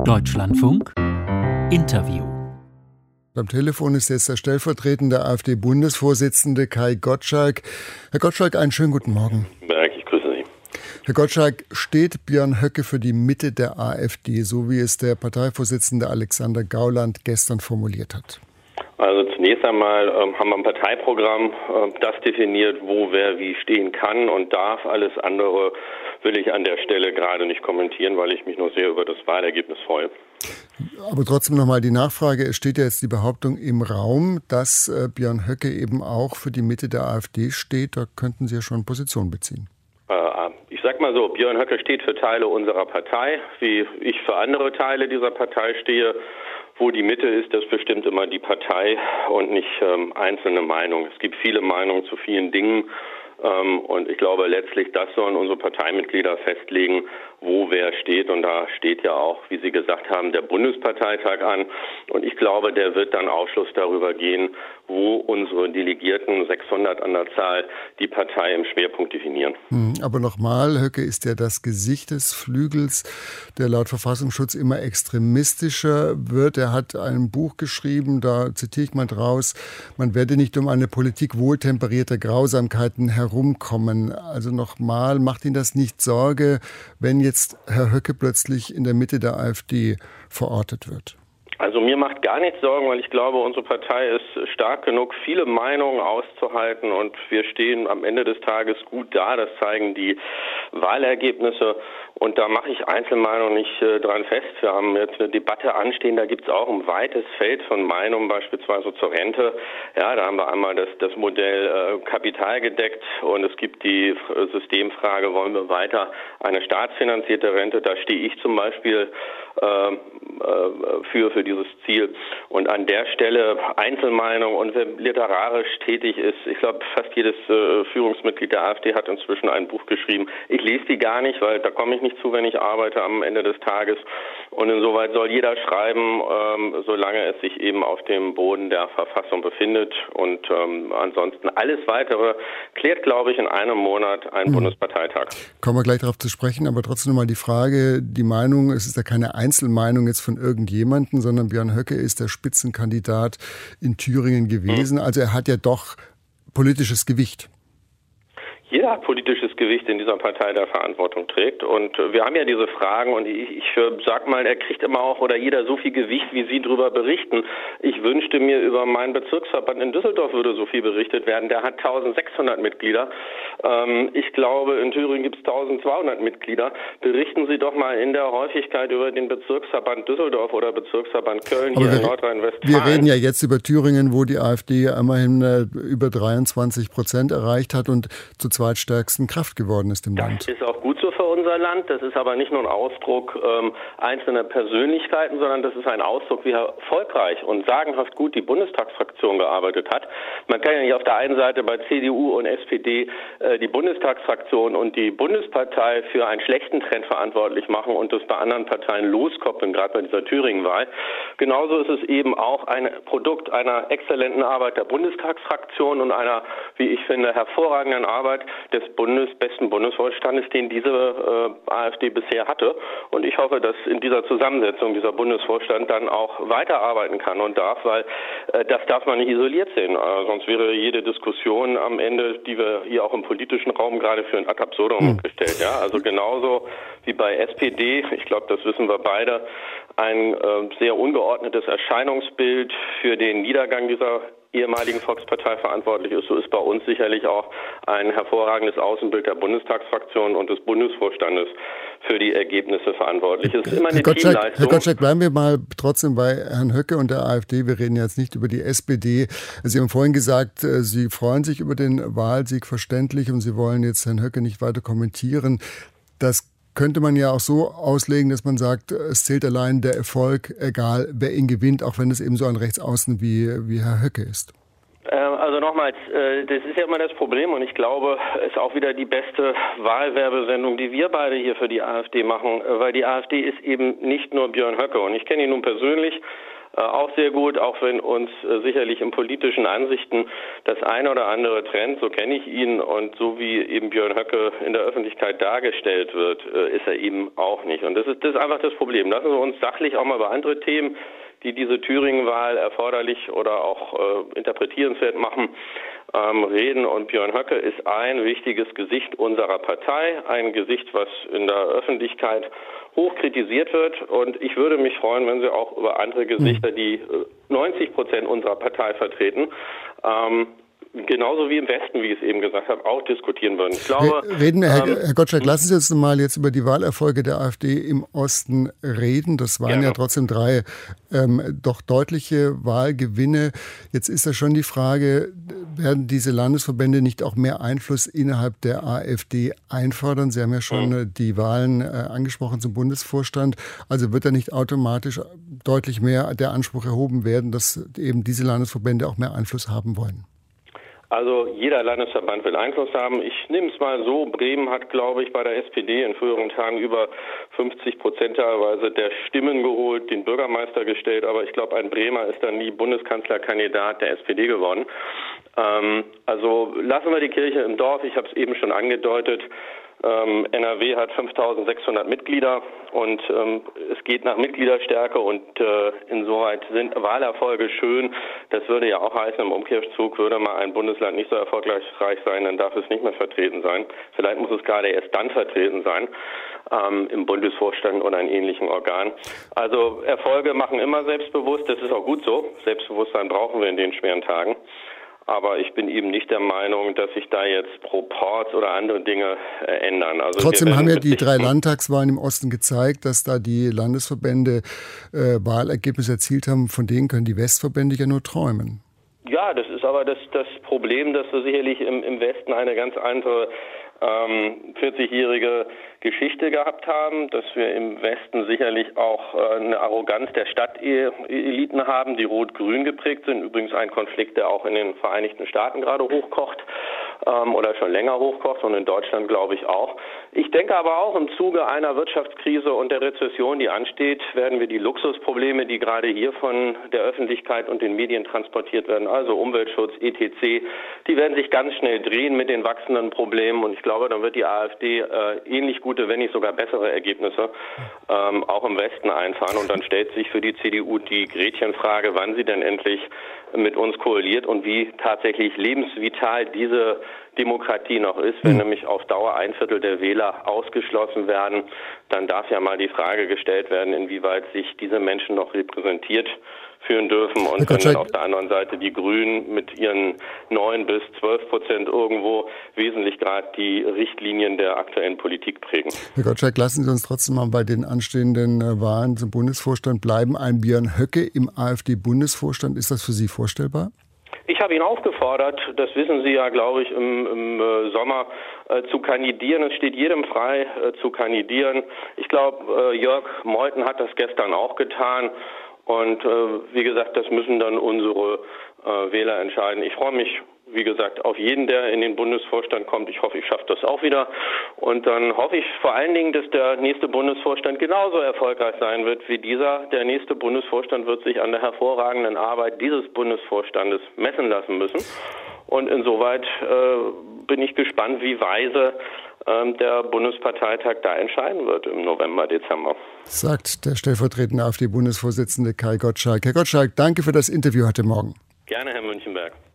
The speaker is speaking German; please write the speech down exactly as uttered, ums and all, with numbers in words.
Deutschlandfunk Interview. Am Telefon ist jetzt der stellvertretende AfD-Bundesvorsitzende Kai Gottschalk. Herr Gottschalk, einen schönen guten Morgen. Berg, ich grüße Sie. Herr Gottschalk, steht Björn Höcke für die Mitte der AfD, so wie es der Parteivorsitzende Alexander Gauland gestern formuliert hat? Also zunächst einmal ähm, haben wir ein Parteiprogramm, äh, das definiert, wo wer wie stehen kann und darf. Alles andere will ich an der Stelle gerade nicht kommentieren, weil ich mich nur sehr über das Wahlergebnis freue. Aber trotzdem nochmal die Nachfrage. Es steht ja jetzt die Behauptung im Raum, dass äh, Björn Höcke eben auch für die Mitte der AfD steht. Da könnten Sie ja schon Position beziehen. Äh, ich sag mal so, Björn Höcke steht für Teile unserer Partei, wie ich für andere Teile dieser Partei stehe. Wo die Mitte ist, das bestimmt immer die Partei und nicht ähm, einzelne Meinungen. Es gibt viele Meinungen zu vielen Dingen ähm, und ich glaube letztlich, das sollen unsere Parteimitglieder festlegen, wo wer steht. Und da steht ja auch, wie Sie gesagt haben, der Bundesparteitag an. Und ich glaube, der wird dann Aufschluss darüber gehen, wo unsere Delegierten, sechshundert an der Zahl, die Partei im Schwerpunkt definieren. Aber nochmal, Höcke ist ja das Gesicht des Flügels, der laut Verfassungsschutz immer extremistischer wird. Er hat ein Buch geschrieben, da zitiere ich mal draus, man werde nicht um eine Politik wohltemperierter Grausamkeiten herumkommen. Also nochmal, macht Ihnen das nicht Sorge, wenn jetzt Herr Höcke plötzlich in der Mitte der AfD verortet wird? Also mir macht gar nichts Sorgen, weil ich glaube, unsere Partei ist stark genug, viele Meinungen auszuhalten und wir stehen am Ende des Tages gut da. Das zeigen die Wahlergebnisse und da mache ich Einzelmeinungen nicht äh, dran fest. Wir haben jetzt eine Debatte anstehen, da gibt es auch ein weites Feld von Meinungen, beispielsweise zur Rente. Ja, da haben wir einmal das, das Modell äh, Kapital gedeckt und es gibt die äh, Systemfrage, wollen wir weiter eine staatsfinanzierte Rente? Da stehe ich zum Beispiel äh, für für dieses Ziel. Und an der Stelle Einzelmeinung und wer literarisch tätig ist, ich glaube, fast jedes äh, Führungsmitglied der AfD hat inzwischen ein Buch geschrieben. Ich lese die gar nicht, weil da komme ich nicht zu, wenn ich arbeite am Ende des Tages. Und insoweit soll jeder schreiben, ähm, solange es sich eben auf dem Boden der Verfassung befindet. Und ähm, ansonsten alles Weitere klärt, glaube ich, in einem Monat ein mhm. Bundesparteitag. Kommen wir gleich darauf zu sprechen, aber trotzdem nochmal die Frage, die Meinung, es ist ja keine Einzelmeinung jetzt von irgendjemandem, sondern Björn Höcke ist der Spitzenkandidat in Thüringen gewesen. Also er hat ja doch politisches Gewicht. Jeder hat politisches Gewicht in dieser Partei, der Verantwortung trägt. Und wir haben ja diese Fragen und ich, ich sag mal, er kriegt immer auch oder jeder so viel Gewicht, wie Sie darüber berichten. Ich wünschte mir, über meinen Bezirksverband in Düsseldorf würde so viel berichtet werden. Der hat eintausendsechshundert Mitglieder. Ähm, ich glaube, in Thüringen gibt es eintausendzweihundert Mitglieder. Berichten Sie doch mal in der Häufigkeit über den Bezirksverband Düsseldorf oder Bezirksverband Köln hier wir, in Nordrhein-Westfalen. Wir reden ja jetzt über Thüringen, wo die AfD immerhin äh, über dreiundzwanzig Prozent erreicht hat und zu zweitstärksten Kraft geworden ist im das Land. Das ist auch gut so für unser Land. Das ist aber nicht nur ein Ausdruck ähm, einzelner Persönlichkeiten, sondern das ist ein Ausdruck, wie erfolgreich und sagenhaft gut die Bundestagsfraktion gearbeitet hat. Man kann ja nicht auf der einen Seite bei C D U und S P D äh, die Bundestagsfraktion und die Bundespartei für einen schlechten Trend verantwortlich machen und das bei anderen Parteien loskoppeln, gerade bei dieser Thüringen-Wahl. Genauso ist es eben auch ein Produkt einer exzellenten Arbeit der Bundestagsfraktion und einer, wie ich finde, hervorragenden Arbeit des Bundes, besten Bundesvorstandes, den diese äh, AfD bisher hatte. Und ich hoffe, dass in dieser Zusammensetzung dieser Bundesvorstand dann auch weiterarbeiten kann und darf, weil äh, das darf man nicht isoliert sehen. Äh, sonst wäre jede Diskussion am Ende, die wir hier auch im politischen Raum gerade für ein ad absurdum hm. gestellt. Ja? Also genauso wie bei S P D, ich glaube, das wissen wir beide, ein äh, sehr ungeordnetes Erscheinungsbild für den Niedergang dieser ehemaligen Volkspartei verantwortlich ist, so ist bei uns sicherlich auch ein hervorragendes Außenbild der Bundestagsfraktion und des Bundesvorstandes für die Ergebnisse verantwortlich. Es ist immer eine Herr Gottschalk, Teamleistung. Herr Gottschalk, bleiben wir mal trotzdem bei Herrn Höcke und der AfD. Wir reden jetzt nicht über die S P D. Sie haben vorhin gesagt, Sie freuen sich über den Wahlsieg verständlich und Sie wollen jetzt Herrn Höcke nicht weiter kommentieren. Das könnte man ja auch so auslegen, dass man sagt, es zählt allein der Erfolg, egal wer ihn gewinnt, auch wenn es eben so ein Rechtsaußen wie, wie Herr Höcke ist. Also nochmals, das ist ja immer das Problem und ich glaube, es ist auch wieder die beste Wahlwerbesendung, die wir beide hier für die AfD machen, weil die AfD ist eben nicht nur Björn Höcke und ich kenne ihn nun persönlich, äh, auch sehr gut, auch wenn uns äh, sicherlich in politischen Ansichten das eine oder andere trennt, so kenne ich ihn und so wie eben Björn Höcke in der Öffentlichkeit dargestellt wird, äh, ist er eben auch nicht. Und das ist, das ist einfach das Problem. Lassen wir uns sachlich auch mal über andere Themen, die diese Thüringen-Wahl erforderlich oder auch äh, interpretierenswert machen, ähm, reden. Und Björn Höcke ist ein wichtiges Gesicht unserer Partei, ein Gesicht, was in der Öffentlichkeit hoch kritisiert wird. Und ich würde mich freuen, wenn Sie auch über andere Gesichter, die äh, neunzig Prozent unserer Partei vertreten, ähm, genauso wie im Westen, wie ich es eben gesagt habe, auch diskutieren würden. Ich glaube, reden, Herr, ähm, Herr Gottschalk, lassen Sie uns mal jetzt über die Wahlerfolge der AfD im Osten reden. Das waren ja, ja trotzdem drei ähm, doch deutliche Wahlgewinne. Jetzt ist da schon die Frage, werden diese Landesverbände nicht auch mehr Einfluss innerhalb der AfD einfordern? Sie haben ja schon mhm. die Wahlen äh, angesprochen zum Bundesvorstand. Also wird da nicht automatisch deutlich mehr der Anspruch erhoben werden, dass eben diese Landesverbände auch mehr Einfluss haben wollen? Also jeder Landesverband will Einfluss haben. Ich nehme es mal so, Bremen hat, glaube ich, bei der S P D in früheren Tagen über fünfzig Prozent teilweise der Stimmen geholt, den Bürgermeister gestellt. Aber ich glaube, ein Bremer ist dann nie Bundeskanzlerkandidat der S P D geworden. Ähm, also lassen wir die Kirche im Dorf. Ich habe es eben schon angedeutet. Ähm, N R W hat fünftausendsechshundert Mitglieder und ähm, es geht nach Mitgliederstärke und äh, insoweit sind Wahlerfolge schön. Das würde ja auch heißen, im Umkehrzug würde mal ein Bundesland nicht so erfolgreich sein, dann darf es nicht mehr vertreten sein. Vielleicht muss es gerade erst dann vertreten sein, ähm, im Bundesvorstand oder in ähnlichen Organen. Also Erfolge machen immer selbstbewusst, das ist auch gut so. Selbstbewusstsein brauchen wir in den schweren Tagen. Aber ich bin eben nicht der Meinung, dass sich da jetzt Proports oder andere Dinge äh, ändern. Also Trotzdem haben ja die drei Landtagswahlen im Osten gezeigt, dass da die Landesverbände äh, Wahlergebnisse erzielt haben. Von denen können die Westverbände ja nur träumen. Ja, das ist aber das, das Problem, dass wir sicherlich im, im Westen eine ganz andere ähm, vierzigjährige Geschichte gehabt haben, dass wir im Westen sicherlich auch äh, eine Arroganz der Stadteliten haben, die rot-grün geprägt sind. Übrigens ein Konflikt, der auch in den Vereinigten Staaten gerade hochkocht ähm, oder schon länger hochkocht und in Deutschland glaube ich auch. Ich denke aber auch im Zuge einer Wirtschaftskrise und der Rezession, die ansteht, werden wir die Luxusprobleme, die gerade hier von der Öffentlichkeit und den Medien transportiert werden, also Umweltschutz, et cetera, die werden sich ganz schnell drehen mit den wachsenden Problemen und ich glaube, dann wird die AfD äh, ähnlich gut wenn nicht sogar bessere Ergebnisse ähm, auch im Westen einfahren. Und dann stellt sich für die C D U die Gretchenfrage, wann sie denn endlich mit uns koaliert und wie tatsächlich lebensvital diese Demokratie noch ist. Wenn nämlich auf Dauer ein Viertel der Wähler ausgeschlossen werden, dann darf ja mal die Frage gestellt werden, inwieweit sich diese Menschen noch repräsentiert führen dürfen. Und wenn dann auf der anderen Seite die Grünen mit ihren neun bis zwölf Prozent irgendwo wesentlich gerade die Richtlinien der aktuellen Politik prägen. Herr Gottschalk, lassen Sie uns trotzdem mal bei den anstehenden Wahlen zum Bundesvorstand bleiben. Ein Björn Höcke im AfD-Bundesvorstand, ist das für Sie vorstellbar? Ich habe ihn aufgefordert, das wissen Sie ja, glaube ich, im, im äh, Sommer äh, zu kandidieren. Es steht jedem frei, äh, zu kandidieren. Ich glaube, äh, Jörg Meuthen hat das gestern auch getan. Und äh, wie gesagt, das müssen dann unsere äh, Wähler entscheiden. Ich freue mich, wie gesagt, auf jeden, der in den Bundesvorstand kommt. Ich hoffe, ich schaffe das auch wieder. Und dann hoffe ich vor allen Dingen, dass der nächste Bundesvorstand genauso erfolgreich sein wird wie dieser. Der nächste Bundesvorstand wird sich an der hervorragenden Arbeit dieses Bundesvorstandes messen lassen müssen. Und insoweit äh, bin ich gespannt, wie weise äh, der Bundesparteitag da entscheiden wird im November, Dezember. Sagt der stellvertretende AfD-Bundesvorsitzende Kai Gottschalk. Herr Gottschalk, danke für das Interview heute Morgen. Gerne, Herr Münchenberg.